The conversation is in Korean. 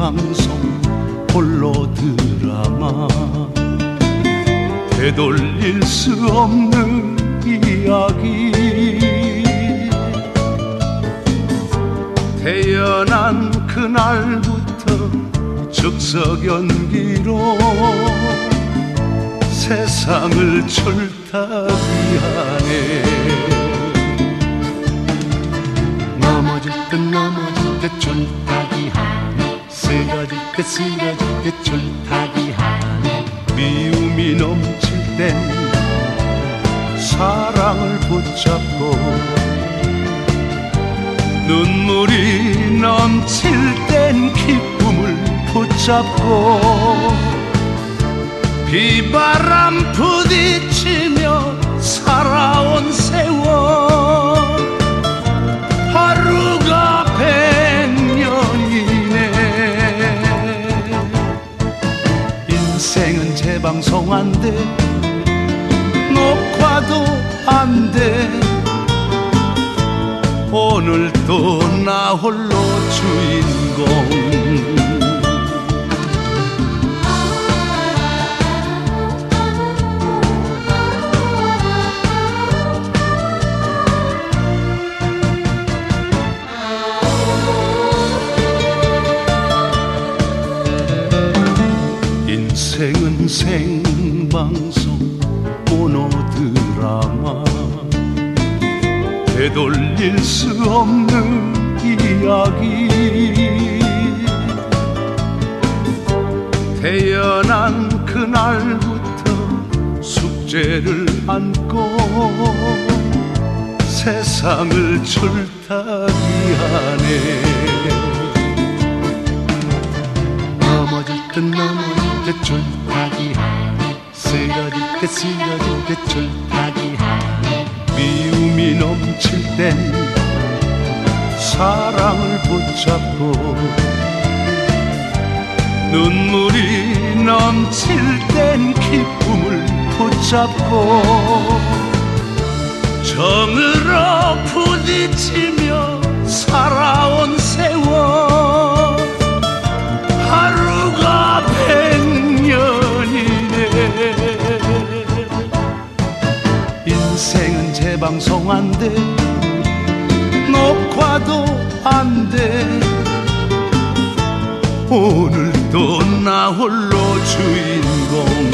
재방송 홀로 드라마 되돌릴 수 없는 이야기 태어난 그날부터 즉석 연기로 세상을 철타기 하네 넘어질 듯 넘어질 듯 철타기 하네 쓰러질 듯 쓰러질 듯 철타기 하네 미움이 넘칠 땐 사랑을 붙잡고 눈물이 넘칠 땐 기쁨을 붙잡고 비바람 부딪히며 살아온 세월 하루가 100년이네 인생은 재방송 안 돼 녹화도 안 돼 오늘도 나 홀로 주인공 인생은 생방송 모노드라마 되돌릴 수 없는 이야기 태어난 그날부터 숙제를 안고 세상을 철타기 하네 넘어질 듯 넘어질 듯 철타기 하네 쓰러질 듯 쓰러질 듯 철타기 하네 미움이 넘칠 땐 사랑을 붙잡고 눈물이 넘칠 땐 기쁨을 붙잡고 정으로 부딪히며 살아온 세월 하루가 100년이네 인생은 재방송 안 돼 녹화도 안 돼 오늘도 나 홀로 주인공